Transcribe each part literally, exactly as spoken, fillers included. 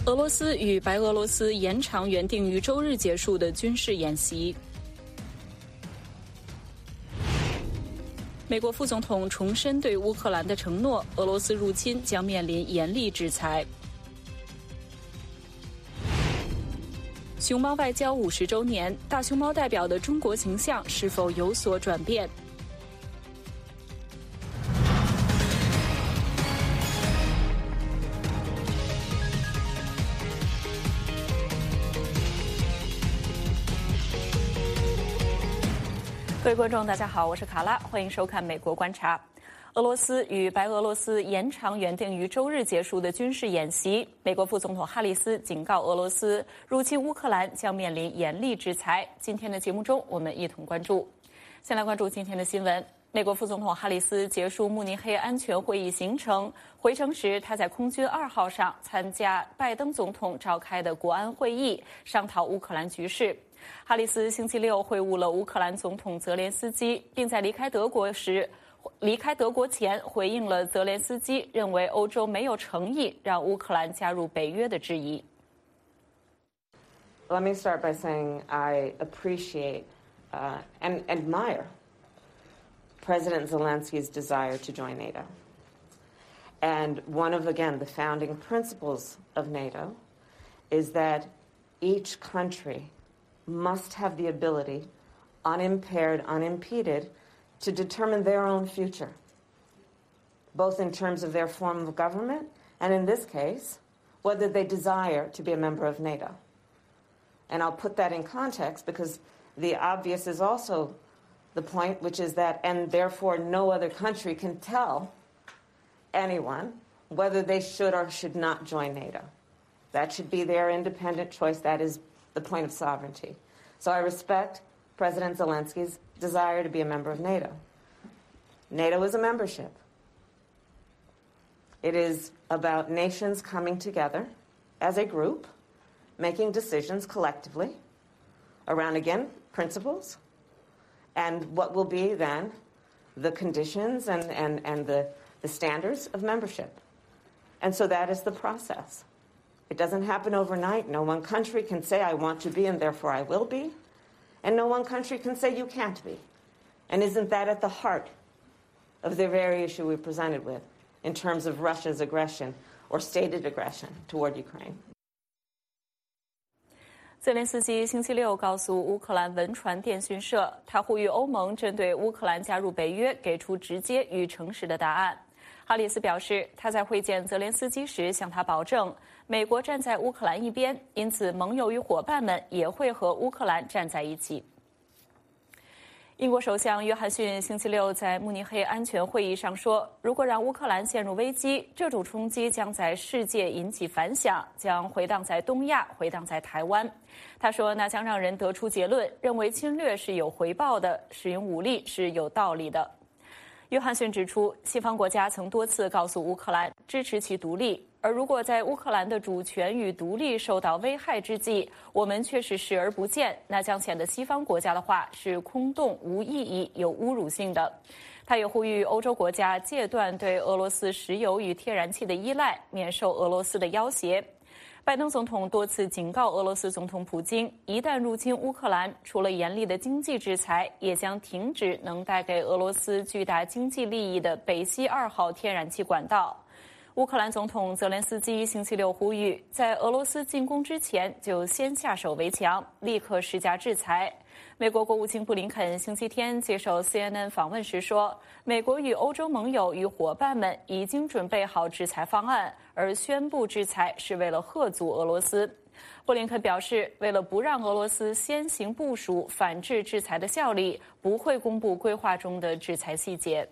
俄罗斯与白俄罗斯延长原定于周日结束的军事演习。美国副总统重申对乌克兰的承诺，俄罗斯入侵将面临严厉制裁。熊猫外交五十周年，大熊猫代表的中国形象是否有所转变？各位观众，大家好，我是卡拉，欢迎收看《美国观察》。俄罗斯与白俄罗斯延长原定于周日结束的军事演习。美国副总统哈里斯警告俄罗斯，入侵乌克兰将面临严厉制裁。今天的节目中，我们一同关注。先来关注今天的新闻。美国副总统哈里斯结束慕尼黑安全会议行程，回程时他在空军二号上参加拜登总统召开的国安会议，商讨乌克兰局势。哈里斯星期六会晤了乌克兰总统泽连斯基，并在离开德国时，离开德国前回应了泽连斯基认为欧洲没有诚意让乌克兰加入北约的质疑。 Let me start by saying I appreciate uh, and admire President Zelensky's desire to join NATO. And one of, again, the founding principles of NATO is that each country must have the ability, unimpaired, unimpeded, to determine their own future, both in terms of their form of government and, in this case, whether they desire to be a member of NATO. And I'll put that in context because the obvious is also the point, which is that, and therefore no other country can tell anyone whether they should or should not join NATO. That should be their independent choice. That is the point of sovereignty. So I respect President Zelensky's desire to be a member of NATO. NATO is a membership. It is about nations coming together as a group, making decisions collectively around, again, principles, and what will be then the conditions and, and, and the, the standards of membership. And so that is the process. It doesn't happen overnight. No one country can say, I want to be and therefore I will be. And no one country can say you can't be. And isn't that at the heart of the very issue we're presented with in terms of Russia's aggression or stated aggression toward Ukraine? 泽连斯基星期六告诉乌克兰文传电讯社，他呼吁欧盟针对乌克兰加入北约给出直接与诚实的答案。哈里斯表示，他在会见泽连斯基时向他保证，美国站在乌克兰一边，因此盟友与伙伴们也会和乌克兰站在一起。英国首相约翰逊星期六在慕尼黑安全会议上说，如果让乌克兰陷入危机，这种冲击将在世界引起反响，将回荡在东亚，回荡在台湾。他说，那将让人得出结论，认为侵略是有回报的，使用武力是有道理的。约翰逊指出，西方国家曾多次告诉乌克兰支持其独立，而如果在乌克兰的主权与独立受到危害之际，我们却是视而不见，那将显得西方国家的话是空洞、无意义、有侮辱性的。他也呼吁欧洲国家戒断对俄罗斯石油与天然气的依赖，免受俄罗斯的要挟。拜登总统多次警告俄罗斯总统普京，一旦入侵乌克兰，除了严厉的经济制裁，也将停止能带给俄罗斯巨大经济利益的北溪二号天然气管道。乌克兰总统泽连斯基星期六呼吁，在俄罗斯进攻之前就先下手为强，立刻施加制裁。美国国务卿布林肯星期天接受 C N N 访问时说，美国与欧洲盟友与伙伴们已经准备好制裁方案，而宣布制裁是为了吓阻俄罗斯。布林肯表示，为了不让俄罗斯先行部署反制制裁的效力，不会公布规划中的制裁细节。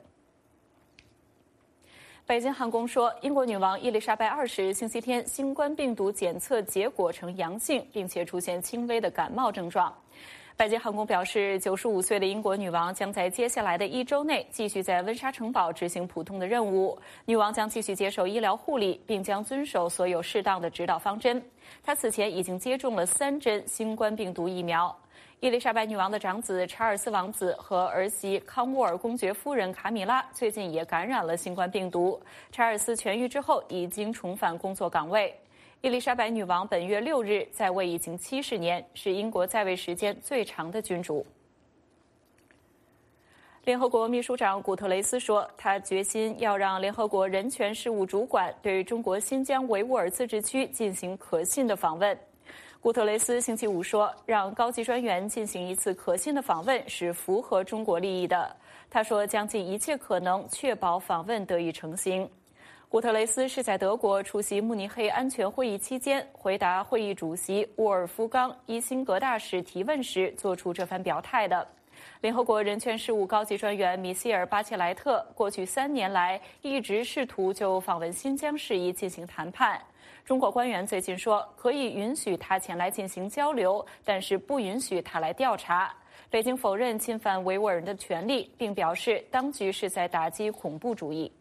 北京航空说，英国女王伊丽莎白二世星期天新冠病毒检测结果呈阳性，并且出现轻微的感冒症状。北京航空表示，九十五岁的英国女王将在接下来的一周内继续在温莎城堡执行普通的任务。女王将继续接受医疗护理，并将遵守所有适当的指导方针。她此前已经接种了三针新冠病毒疫苗。伊丽莎白女王的长子查尔斯王子和儿媳康沃尔公爵夫人卡米拉最近也感染了新冠病毒。查尔斯痊愈之后已经重返工作岗位。 伊丽莎白女王本月六日在位已经七十年，是英国在位时间最长的君主。联合国秘书长古特雷斯说，他决心要让联合国人权事务主管对中国新疆维吾尔自治区进行可信的访问。古特雷斯星期五说，让高级专员进行一次可信的访问是符合中国利益的。他说，将尽一切可能确保访问得以成行。古特雷斯是在德国出席慕尼黑安全会议期间，回答会议主席沃尔夫冈·伊辛格大使提问时做出这番表态的。联合国人权事务高级专员米歇尔·巴切莱特过去三年来一直试图就访问新疆事宜进行谈判。中国官员最近说，可以允许他前来进行交流，但是不允许他来调查。北京否认侵犯维吾尔人的权利，并表示当局是在打击恐怖主义。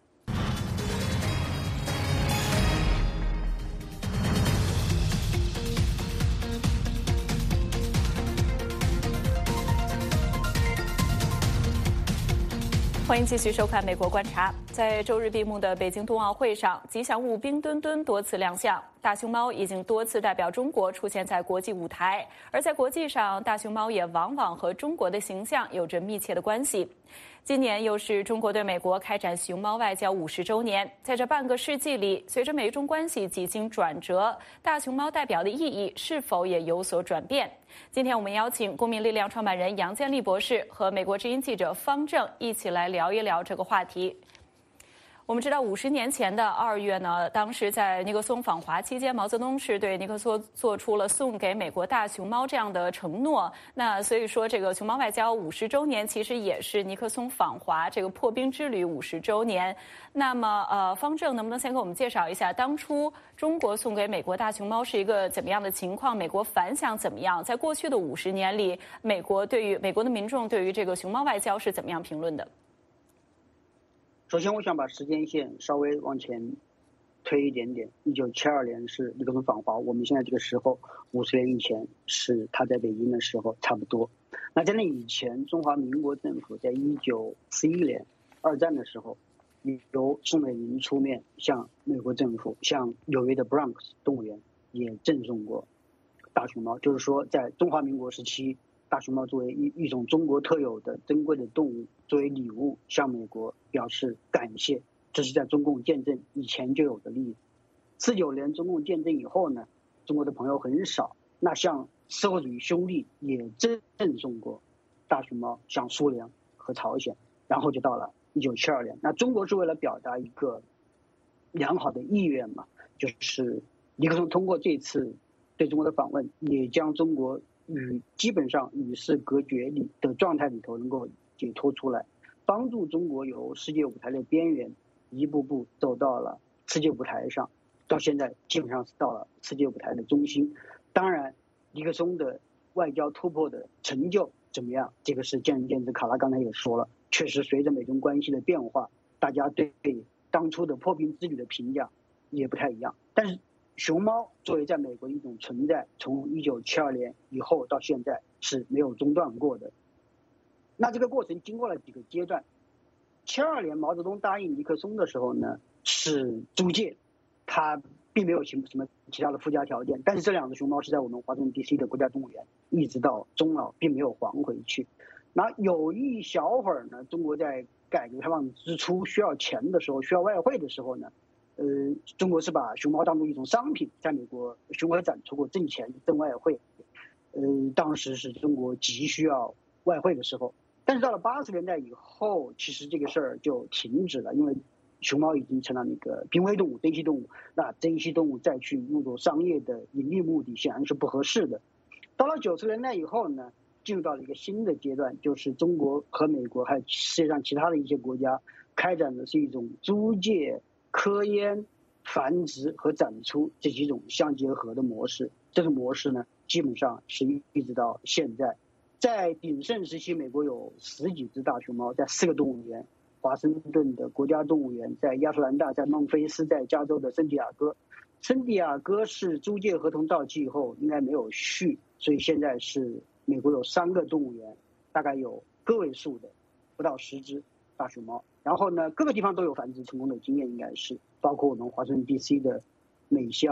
欢迎继续收看《美国观察》。在周日闭幕的北京冬奥会上，吉祥物冰墩墩多次亮相。大熊猫已经多次代表中国出现在国际舞台，而在国际上，大熊猫也往往和中国的形象有着密切的关系。今年又是中国对美国开展熊猫外交五十周年，在这半个世纪里，随着美中关系几经转折，大熊猫代表的意义是否也有所转变？今天我们邀请公民力量创办人杨建立博士和美国之音记者方正一起来聊一聊这个话题。我们知道，五十年前的二月呢，当时在尼克松访华期间，毛泽东是对尼克松做出了送给美国大熊猫这样的承诺。那所以说，这个熊猫外交五十周年其实也是尼克松访华这个破冰之旅五十周年。那么，呃，方正能不能先给我们介绍一下，当初中国送给美国大熊猫是一个怎么样的情况？美国反响怎么样？在过去的五十年里，美国对于美国的民众对于这个熊猫外交是怎么样评论的？ 首先，我想把时间线稍微往前推一点点。一九七二年是尼克松访华，我们现在这个时候五十年以前是他在北京的时候，差不多。那在那以前，中华民国政府在一九四一年二战的时候，由宋美龄出面向美国政府、向纽约的 Bronx 动物园也赠送过大熊猫。就是说，在中华民国时期，大熊猫作为一一种中国特有的珍贵的动物，作为礼物向美国表示感谢，这是在中共建政以前就有的例子。四九年中共建政以后呢，中国的朋友很少，那向社会主义兄弟也赠送过大熊猫，向苏联和朝鲜，然后就到了一九七二年。那中国是为了表达一个良好的意愿嘛，就是尼克松通过这次对中国的访问，也将中国与基本上与世隔绝里的状态里头能够解脱出来，帮助中国由世界舞台的边缘一步步走到了世界舞台上，到现在基本上是到了世界舞台的中心。当然，尼克松的外交突破的成就怎么样，这个是见仁见智。卡拉刚才也说了，确实随着美中关系的变化，大家对当初的破冰之旅的评价也不太一样。但是熊猫作为在美国的一种存在，从一九七二年以后到现在是没有中断过的。那这个过程经过了几个阶段。七二年毛泽东答应尼克松的时候呢，是租借，他并没有什么其他的附加条件。但是这两只熊猫是在我们华盛顿 D C 的国家动物园，一直到终老并没有还回去。那有一小会儿呢，中国在改革开放之初需要钱的时候，需要外汇的时候呢，呃，中国是把熊猫当作一种商品，在美国巡回展出过，挣钱挣外汇。呃，当时是中国急需要外汇的时候。但是到了八十年代以后，其实这个事儿就停止了，因为熊猫已经成了那个濒危动物、珍稀动物。那珍稀动物再去用作商业的盈利目的，显然是不合适的。到了九十年代以后呢，进入到了一个新的阶段，就是中国和美国还有世界上其他的一些国家开展的是一种租借、科研、繁殖和展出这几种相结合的模式。这个模式呢，基本上是一直到现在。在鼎盛时期，美国有十几只大熊猫，在四个动物园，华盛顿的国家动物园，在亚特兰大，在孟菲斯，在加州的圣地亚哥。圣地亚哥是租借合同到期以后应该没有续，所以现在是美国有三个动物园，大概有个位数的不到十只大熊猫。然后呢，各个地方都有繁殖成功的经验，应该是包括我们华盛顿 D C 的美乡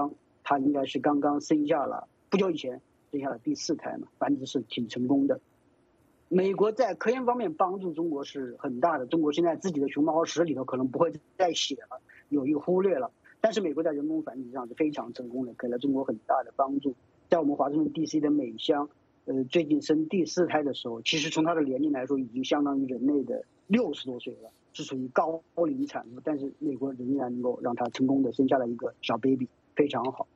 他应该是刚刚生下了不久以前生下了第四胎嘛，繁殖是挺成功的。美国在科研方面帮助中国是很大的，中国现在自己的熊猫史里头可能不会再写了，有意忽略了。但是美国在人工繁殖上是非常成功的，给了中国很大的帮助。在我们华盛顿 D C 的美香，呃，最近生第四胎的时候，其实从她的年龄来说，已经相当于人类的六十多岁了，是属于高龄产妇。但是美国仍然能够让她成功的生下了一个小 baby， 非常好。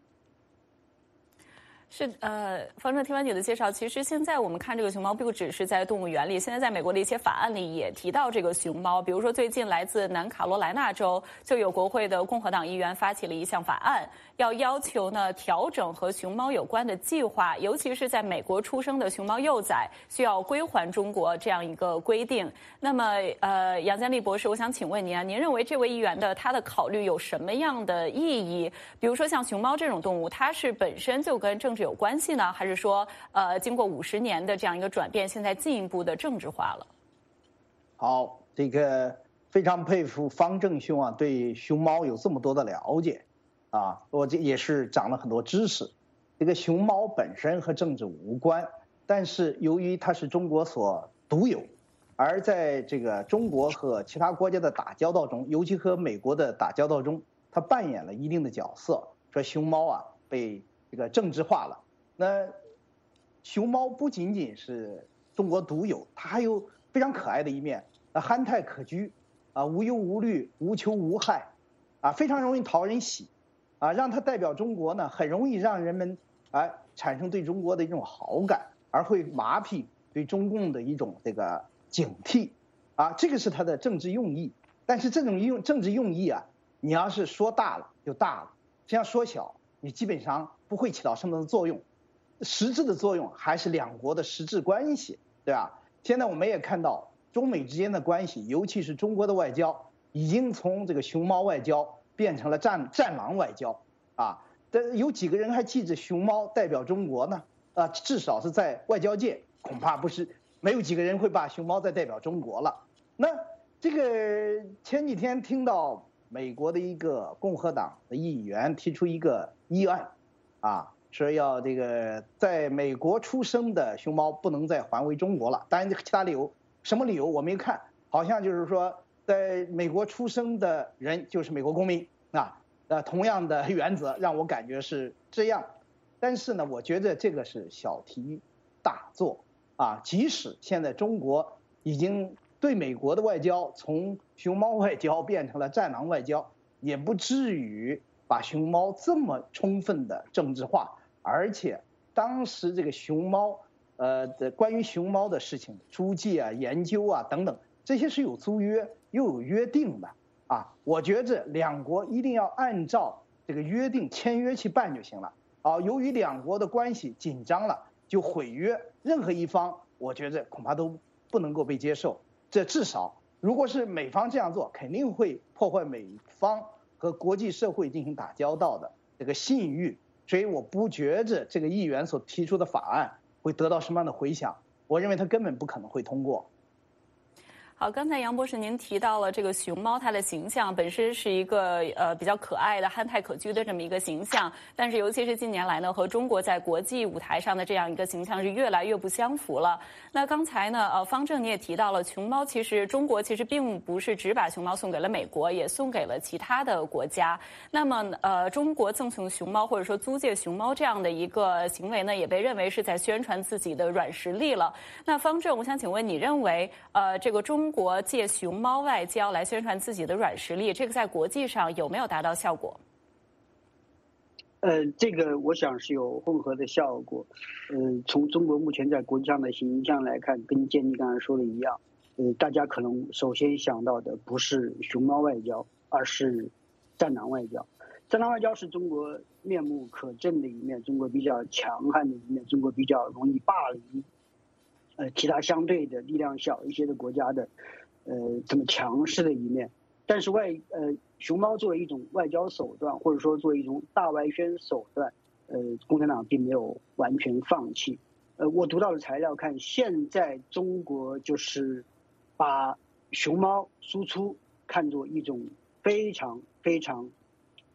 是呃，方正，听完你的介绍，其实现在我们看这个熊猫，不只是在动物园里，现在在美国的一些法案里也提到这个熊猫。比如说，最近来自南卡罗来纳州就有国会的共和党议员发起了一项法案，要要求呢调整和熊猫有关的计划，尤其是在美国出生的熊猫幼崽需要归还中国这样一个规定。那么，呃，杨建立博士，我想请问您啊，您认为这位议员的他的考虑有什么样的意义？比如说像熊猫这种动物，它是本身就跟政治有关系呢，还是说，呃，经过五十年的这样一个转变，现在进一步的政治化了？ 好，这个非常佩服方正兄啊，对熊猫有这么多的了解，啊，我这也是长了很多知识。这个熊猫本身和政治无关，但是由于它是中国所独有，而在这个中国和其他国家的打交道中，尤其和美国的打交道中，它扮演了一定的角色。说熊猫啊被这个政治化了。那熊猫不仅仅是中国独有，它还有非常可爱的一面，啊，憨态可掬，啊，无忧无虑，无求无害，啊，非常容易讨人喜，啊，让它代表中国呢，很容易让人们啊产生对中国的一种好感，而会麻痹对中共的一种这个警惕，啊，这个是它的政治用意。但是这种用政治用意啊，你要是说大了就大了，这样说小，你基本上不会起到什么作用。实质的作用还是两国的实质关系，对吧？现在我们也看到中美之间的关系，尤其是中国的外交，已经从这个熊猫外交变成了战战狼外交啊。但有几个人还记着熊猫代表中国呢？啊，至少是在外交界，恐怕不是没有几个人会把熊猫再代表中国了。那这个前几天听到美国的一个共和党的议员提出一个议案，啊。说要这个在美国出生的熊猫不能再还回中国了，当然其他理由什么理由我没看，好像就是说在美国出生的人就是美国公民啊，呃同样的原则让我感觉是这样，但是呢，我觉得这个是小题大做啊，即使现在中国已经对美国的外交从熊猫外交变成了战狼外交，也不至于把熊猫这么充分的政治化。而且当时这个熊猫，呃的关于熊猫的事情，租借啊、研究啊等等，这些是有租约又有约定的啊。我觉着两国一定要按照这个约定签约去办就行了啊。由于两国的关系紧张了，就毁约，任何一方我觉着恐怕都不能够被接受。这至少如果是美方这样做，肯定会破坏美方和国际社会进行打交道的这个信誉。所以我不觉着这个议员所提出的法案会得到什么样的回响，我认为他根本不可能会通过。 好，刚才杨博士您提到了这个熊猫，它的形象本身是一个呃比较可爱的、憨态可掬的这么一个形象，但是尤其是近年来呢，和中国在国际舞台上的这样一个形象是越来越不相符了。那刚才呢，呃，方正你也提到了，熊猫其实中国其实并不是只把熊猫送给了美国，也送给了其他的国家。那么呃，中国赠送熊猫或者说租借熊猫这样的一个行为呢，也被认为是在宣传自己的软实力了。那方正，我想请问你认为呃这个中中国借熊猫外交来宣传自己的软实力，这个在国际上有没有达到效果？ 呃，这个我想是有混合的效果。呃，从中国目前在国际上的形象来看，跟建立刚才说的一样，呃，大家可能首先想到的不是熊猫外交，而是战狼外交。战狼外交是中国面目可憎的一面，中国比较强悍的一面，中国比较容易霸凌。呃，其他相对的力量小一些的国家的，呃，这么强势的一面，但是外呃，熊猫作为一种外交手段，或者说作为一种大外宣手段，呃，共产党并没有完全放弃。呃，我读到的材料看，现在中国就是把熊猫输出看作一种非常非常，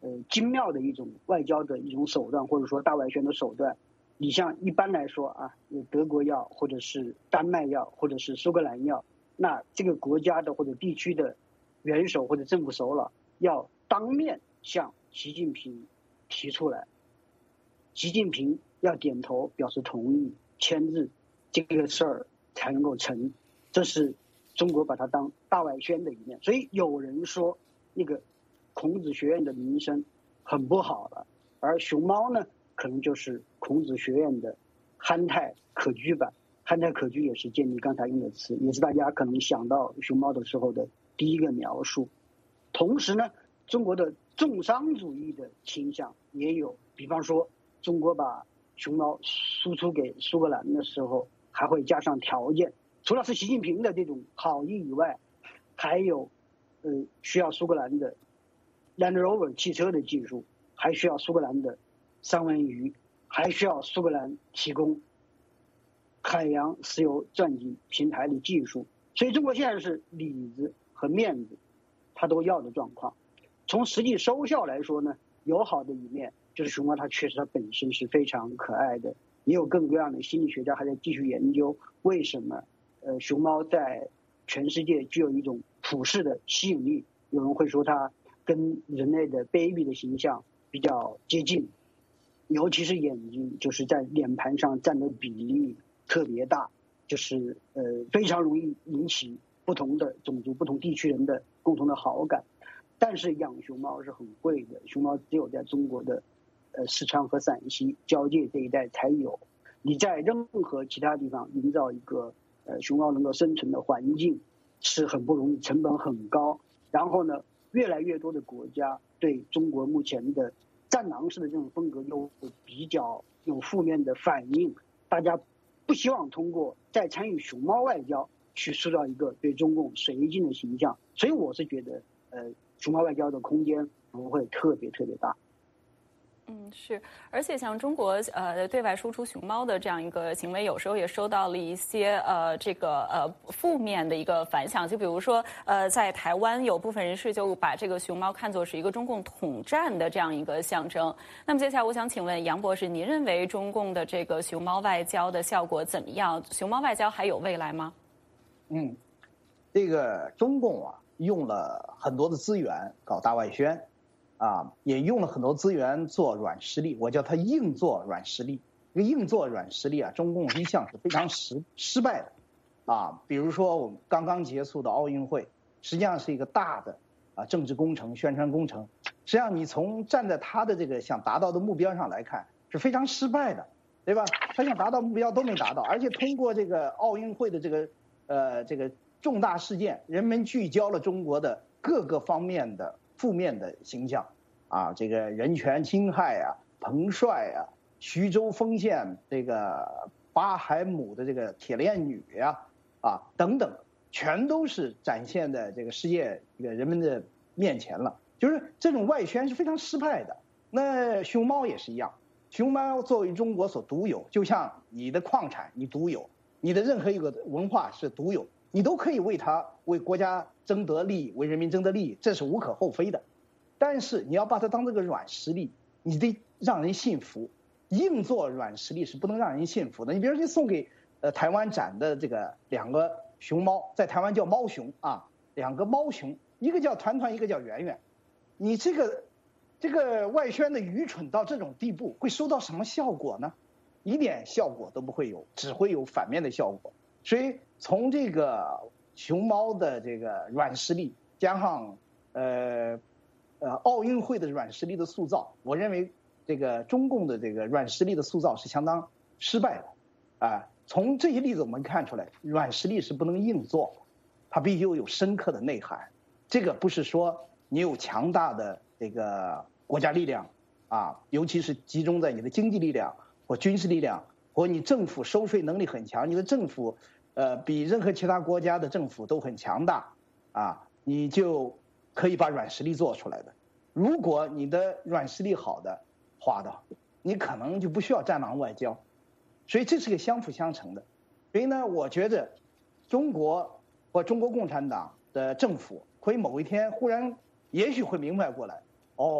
呃精妙的一种外交的一种手段，或者说大外宣的手段。你像一般来说啊，德国要，或者是丹麦要，或者是苏格兰要，那这个国家的或者地区的元首或者政府首脑要当面向习近平提出来，习近平要点头表示同意签字，这个事儿才能够成。这是中国把它当大外宣的一面。所以有人说那个孔子学院的名声很不好了，而熊猫呢可能就是孔子学院的憨态可掬版。憨态可掬也是建立刚才用的词，也是大家可能想到熊猫的时候的第一个描述。同时呢，中国的重商主义的倾向也有，比方说中国把熊猫输出给苏格兰的时候，还会加上条件，除了是习近平的这种好意以外，还有呃需要苏格兰的 Land Rover 汽车的技术，还需要苏格兰的三文鱼，还需要苏格兰提供海洋石油钻井平台的技术。所以中国现在是里子和面子它都要的状况。从实际收效来说呢，有好的一面，就是熊猫它确实它本身是非常可爱的，也有各种各样的心理学家还在继续研究为什么呃熊猫在全世界具有一种普世的吸引力。有人会说它跟人类的 baby 的形象比较接近，尤其是眼睛，就是在脸盘上占的比例特别大，就是呃非常容易引起不同的种族、不同地区人的共同的好感。但是养熊猫是很贵的，熊猫只有在中国的呃四川和陕西交界这一带才有。你在任何其他地方营造一个呃熊猫能够生存的环境是很不容易，成本很高。然后呢，越来越多的国家对中国目前的战狼式的这种风格有比较有负面的反应，大家不希望通过再参与熊猫外交去塑造一个对中共绥靖的形象。所以我是觉得呃熊猫外交的空间不会特别特别大。 嗯，是，而且像中国呃对外输出熊猫的这样一个行为，有时候也收到了一些呃这个呃负面的一个反响。就比如说呃在台湾有部分人士就把这个熊猫看作是一个中共统战的这样一个象征。那么接下来我想请问杨博士，您认为中共的这个熊猫外交的效果怎么样？熊猫外交还有未来吗？ 嗯，这个中共啊用了很多的资源搞大外宣。啊，也用了很多资源做软实力，我叫它硬做软实力。这个硬做软实力啊，中共一向是非常失失败的。啊，比如说我们刚刚结束的奥运会，实际上是一个大的啊政治工程、宣传工程。实际上你从站在他的这个想达到的目标上来看，是非常失败的，对吧？他想达到目标都没达到，而且通过这个奥运会的这个呃这个重大事件，人们聚焦了中国的各个方面的负面的形象，啊，这个人权侵害啊，彭帅啊，徐州丰县这个巴海姆的这个铁链女呀，啊等等，全都是展现在这个世界这个人们的面前了。就是这种外宣是非常失败的。那熊猫也是一样，熊猫作为中国所独有，就像你的矿产你独有，你的任何一个文化是独有，你都可以为它为国家争得利益，为人民争得利益，这是无可厚非的。但是你要把它当这个软实力，你得让人信服。硬做软实力是不能让人信服的。你比如你送给呃台湾展的这个两个熊猫，在台湾叫猫熊啊，两个猫熊，一个叫团团，一个叫圆圆。你这个这个外宣的愚蠢到这种地步，会收到什么效果呢？一点效果都不会有，只会有反面的效果。所以从这个熊猫的这个软实力，加上呃呃奥运会的软实力的塑造，我认为这个中共的这个软实力的塑造是相当失败的。啊，从这些例子我们看出来，软实力是不能硬做，它必须有深刻的内涵。这个不是说你有强大的这个国家力量啊，尤其是集中在你的经济力量或军事力量，或你政府收税能力很强，你的政府呃比任何其他国家的政府都很强大啊，你就可以把软实力做出来的。如果你的软实力好的话的，你可能就不需要战狼外交。所以这是个相辅相成的。所以呢，我觉得中国或中国共产党的政府会某一天忽然也许会明白过来，哦，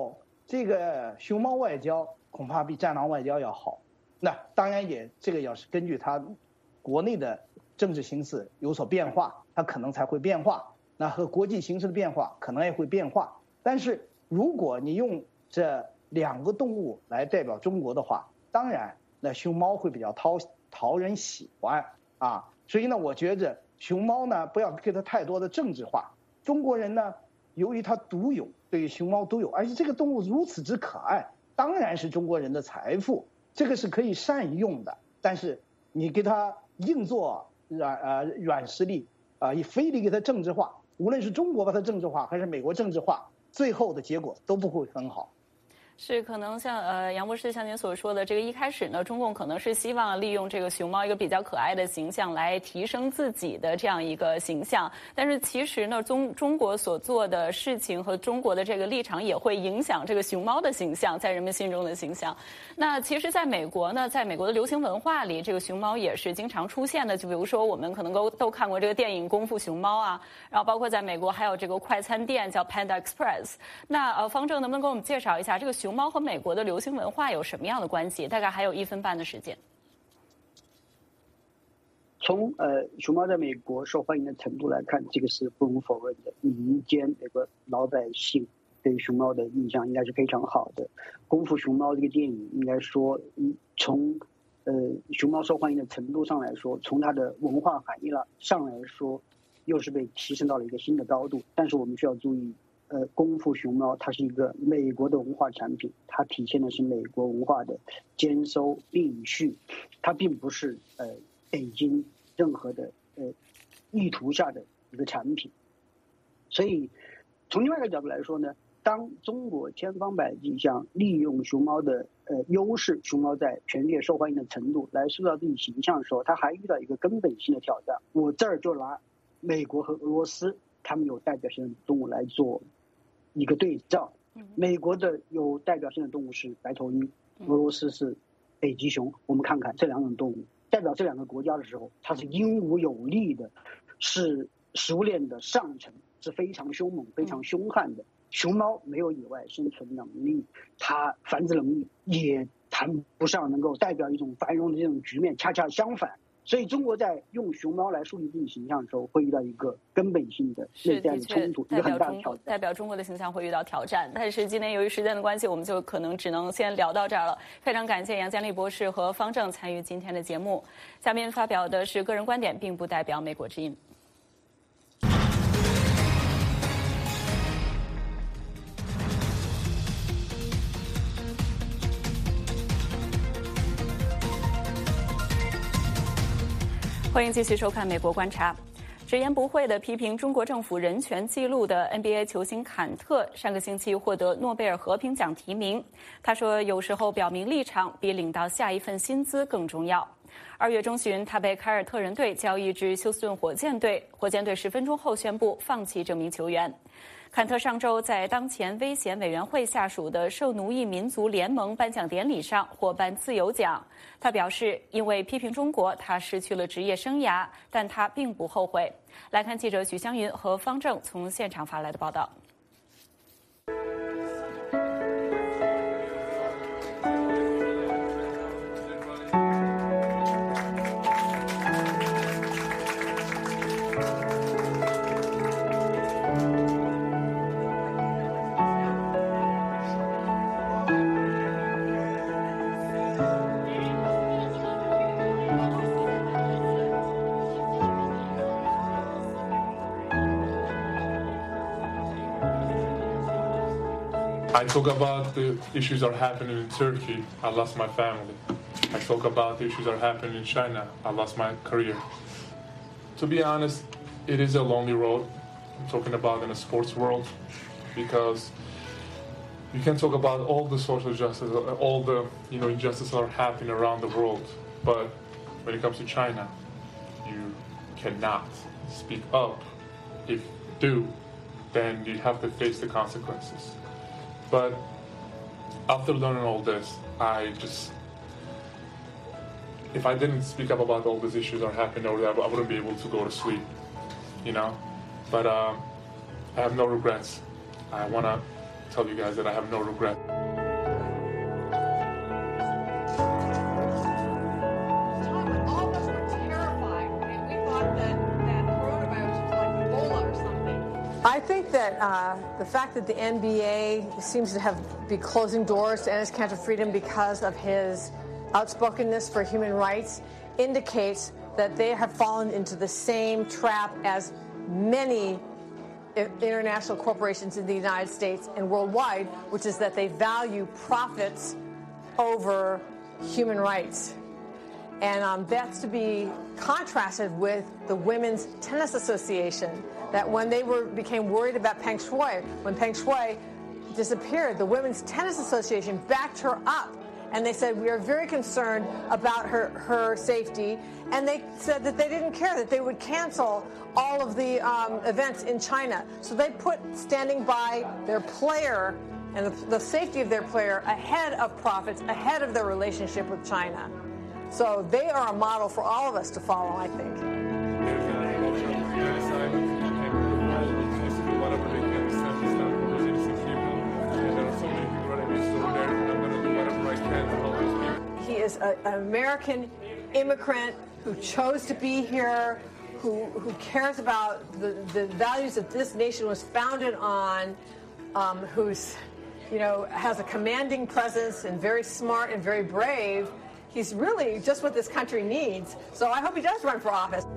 这个熊猫外交恐怕比战狼外交要好。那当然也这个要是根据它国内的政治形势有所变化，它可能才会变化。那和国际形势的变化可能也会变化。但是如果你用这两个动物来代表中国的话，当然那熊猫会比较讨讨人喜欢啊。所以呢，我觉着熊猫呢不要给它太多的政治化。中国人呢，由于它独有，对于熊猫独有，而且这个动物如此之可爱，当然是中国人的财富，这个是可以善用的。但是你给它硬做软呃软实力啊，你非得给它政治化，无论是中国把它政治化，还是美国政治化，最后的结果都不会很好。 是，可能像呃杨博士像您所说的，这个一开始呢，中共可能是希望利用这个熊猫一个比较可爱的形象来提升自己的这样一个形象，但是其实呢，中中国所做的事情和中国的这个立场也会影响这个熊猫的形象在人们心中的形象。那其实在美国呢，在美国的流行文化里，这个熊猫也是经常出现的，就比如说我们可能都都看过这个电影《功夫熊猫》啊，然后包括在美国还有这个快餐店叫 Panda Express。那呃，方正能不能给我们介绍一下这个熊猫和美国的流行文化有什么样的关系？大概还有一分半的时间。 从呃熊猫在美国受欢迎的程度来看，这个是不容否认的。民间这个老百姓对熊猫的印象应该是非常好的。功夫熊猫这个电影应该说，从呃熊猫受欢迎的程度上来说，从它的文化含义了上来说，又是被提升到了一个新的高度。但是我们需要注意。呃，功夫熊猫它是一个美国的文化产品，它体现的是美国文化的兼收并蓄，它并不是呃北京任何的呃意图下的一个产品。所以从另外一个角度来说呢，当中国千方百计想利用熊猫的呃优势，熊猫在全世界受欢迎的程度来塑造自己形象的时候，它还遇到一个根本性的挑战。我这儿就拿美国和俄罗斯他们有代表性的动物来做一个对照。美国的有代表性的动物是白头鹰，俄罗斯是北极熊。我们看看这两种动物代表这两个国家的时候，它是英武有力的，是食物链的上层，是非常凶猛非常凶悍的。熊猫没有野外生存能力，它繁殖能力也谈不上能够代表一种繁荣的这种局面，恰恰相反。所以中国在用熊猫来树立自己形象的时候，会遇到一个根本性的内在的冲突，一个很大的挑战。 代表中国的形象会遇到挑战，但是今天由于时间的关系，我们就可能只能先聊到这儿了。非常感谢杨建立博士和方正参与今天的节目。下面发表的是个人观点，并不代表美国之音。欢迎继续收看《美国观察》。直言不讳地批评中国政府人权记录的 N B A 球星坎特上个星期获得诺贝尔和平奖提名。他说，有时候表明立场比领到下一份薪资更重要。二月中旬，他被凯尔特人队交易至休斯顿火箭队，火箭队十分钟后宣布放弃这名球员。坎特上周在当前危险委员会下属的受奴役民族联盟颁奖典礼上获颁自由奖。他表示，因为批评中国，他失去了职业生涯，但他并不后悔。来看记者许湘云和方正从现场发来的报道。 I talk about the issues that are happening in Turkey. I lost my family. I talk about the issues that are happening in China. I lost my career. To be honest, it is a lonely road. I'm talking about in a sports world, because you can talk about all the social justice, all the you know injustices that are happening around the world, but when it comes to China, you cannot speak up. If you do, then you have to face the consequences. But after learning all this, I just, if I didn't speak up about all these issues that are happening over there, I wouldn't be able to go to sleep, you know. But um, I have no regrets. I want to tell you guys that I have no regret. All of us were terrified. I mean, we thought that, that coronavirus was like Ebola or something. I think that uh, the fact that the N B A seems to have be closing doors to Enes Kanter Freedom because of his outspokenness for human rights indicates that they have fallen into the same trap as many international corporations in the United States and worldwide, which is that they value profits over human rights. And um, that's to be contrasted with the Women's Tennis Association, that when they were became worried about Peng Shuai, when Peng Shuai disappeared, the Women's Tennis Association backed her up. And they said, we are very concerned about her, her safety. And they said that they didn't care, that they would cancel all of the um, events in China. So they put standing by their player and the, the safety of their player ahead of profits, ahead of their relationship with China. So they are a model for all of us to follow, I think. He is a, an American immigrant who chose to be here, who, who cares about the, the values that this nation was founded on, um, who's, you know, has a commanding presence and very smart and very brave. He's really just what this country needs. So I hope he does run for office.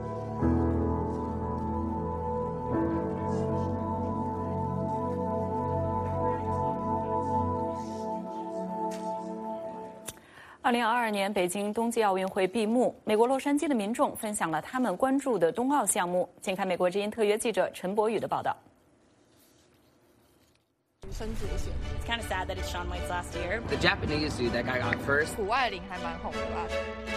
二零二二年北京冬季奥运会闭幕，美国洛杉矶的民众分享了他们关注的冬奥项目。请看美国之音特约记者陈博宇的报道。 生子型 It's kind of sad that it's Shaun White's last year. The Japanese dude that guy got first. 谷爱凌还蛮红的吧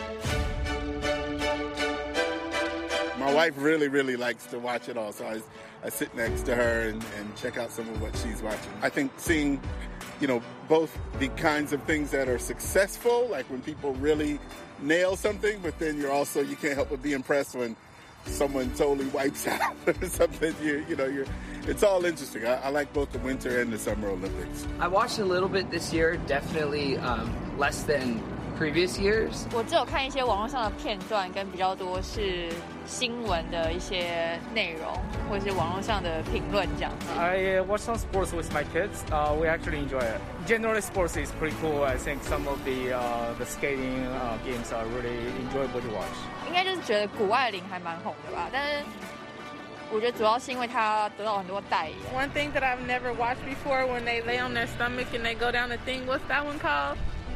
My wife really, really likes to watch it all, so I, I sit next to her and, and check out some of what she's watching. I think seeing, you know, both the kinds of things that are successful, like when people really nail something, but then you're also, you can't help but be impressed when someone totally wipes out or something. You, you know, you're, it's all interesting. I, I like both the Winter and the Summer Olympics. I watched a little bit this year, definitely um, less than previous years. 我只有看一些网络上的片段，跟比较多是新闻的一些内容，或者是网络上的评论这样子。 I watch some sports with my kids. Uh, we actually enjoy it. Generally, sports is pretty cool. I think some of the uh, the skating uh, games are really enjoyable to watch. 应该就是觉得谷爱凌还蛮红的吧，但是我觉得主要是因为她得到很多代言。 One thing that I've never watched before, when they lay on their stomach and they go down the thing, what's that one called?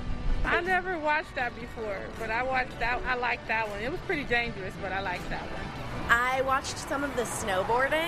I never watched that before, but I watched that. I liked that one. It was pretty dangerous, but I liked that one. I watched some of the snowboarding.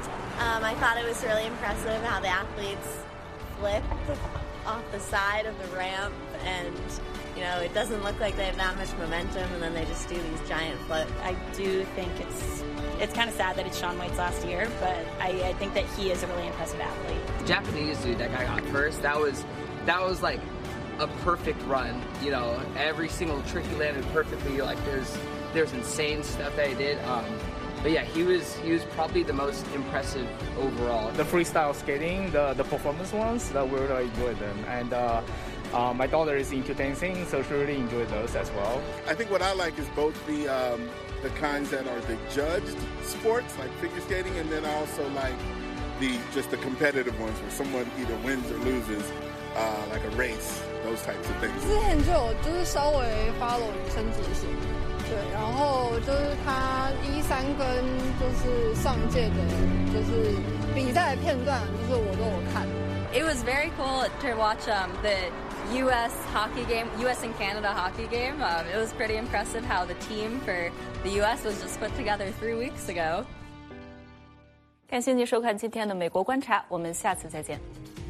Um, I thought it was really impressive how the athletes flipped off the side of the ramp, and you know, it doesn't look like they have that much momentum, and then they just do these giant flips. I do think it's it's kind of sad that it's Shaun White's last year, but I, I think that he is a really impressive athlete. The Japanese dude that guy got first. That was that was like a perfect run. You know, every single trick he landed perfectly. Like there's there's insane stuff that he did. Um, but yeah, he was he was probably the most impressive overall. The freestyle skating, the the performance ones, that we really enjoyed them. And uh, uh, my daughter is into dancing, so she really enjoyed those as well. I think what I like is both the um, the kinds that are the judged sports, like figure skating, and then I also like the just the competitive ones where someone either wins or loses, uh, like a race, those types of things. 之前就有就是稍微 follow 女生直行，对，然后就是他一三跟就是上届的，就是比赛的片段，就是我都有看。 It was very cool to watch um, the U S hockey game, U S and Canada hockey game. Um, it was pretty impressive how the team for the U S was just put together three weeks ago. 感谢您收看今天的美国观察，我们下次再见。